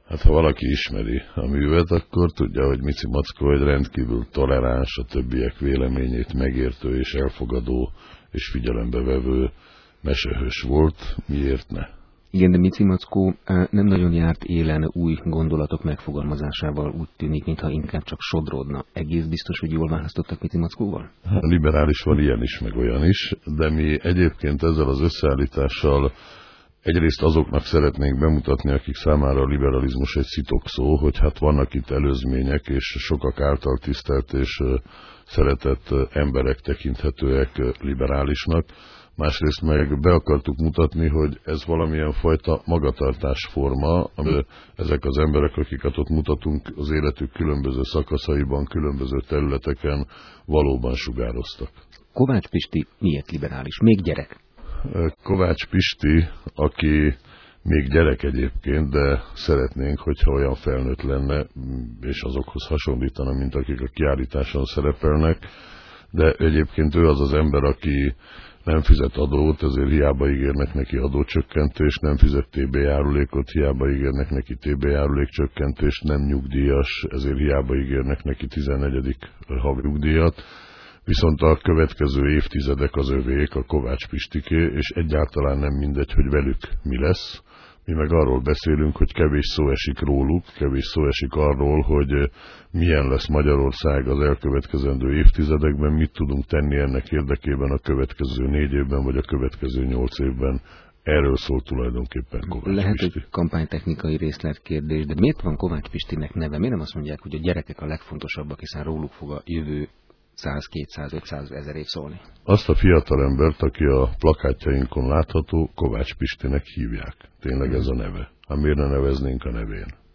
Hát ha valaki ismeri a művet, akkor tudja, hogy Mici Mackó egy rendkívül toleráns, a többiek véleményét megértő és elfogadó és figyelembe vevő mesehős volt. Miért ne? Igen, de Mici Mackó nem nagyon járt élen új gondolatok megfogalmazásával, úgy tűnik, mintha inkább csak sodródna. Egész biztos, hogy jól választottak Mici Mackóval? Liberális van ilyen is, meg olyan is, de mi egyébként ezzel az összeállítással egyrészt azoknak szeretnénk bemutatni, akik számára a liberalizmus egy szitokszó, hogy hát vannak itt előzmények, és sokak által tisztelt és szeretett emberek tekinthetőek liberálisnak. Másrészt meg be akartuk mutatni, hogy ez valamilyen fajta magatartásforma, ami ezek az emberek, akiket ott mutatunk, az életük különböző szakaszaiban, különböző területeken valóban sugároztak. Kovács Pisti miért liberális? Még gyerek? Kovács Pisti, aki még gyerek egyébként, de szeretnénk, hogyha olyan felnőtt lenne, és azokhoz hasonlítana, mint akik a kiállításon szerepelnek, de egyébként ő az az ember, aki nem fizet adót, ezért hiába ígérnek neki adócsökkentést, nem fizet TB járulékot, hiába ígérnek neki TB járulékcsökkentést, nem nyugdíjas, ezért hiába ígérnek neki 14. havi nyugdíjat. Viszont a következő évtizedek az övék, a Kovács Pistiké, és egyáltalán nem mindegy, hogy velük mi lesz. Mi meg arról beszélünk, hogy kevés szó esik róluk, kevés szó esik arról, hogy milyen lesz Magyarország az elkövetkezendő évtizedekben, mit tudunk tenni ennek érdekében a következő 4 évben, vagy a következő 8 évben. Erről szól tulajdonképpen Kovács Lehet Pisti. egy kampánytechnikai részletkérdés, de miért van Kovács Pistinek neve? Miért nem azt mondják, hogy a gyerekek a legfontosabbak, hiszen róluk fog a jövő 100, 200, 500 ezer év szólni? Azt a fiatalembert, aki a plakátjainkon látható, Kovács Pistinek hívják. Tényleg ez a neve. Hát miért ne neveznénk a nevén?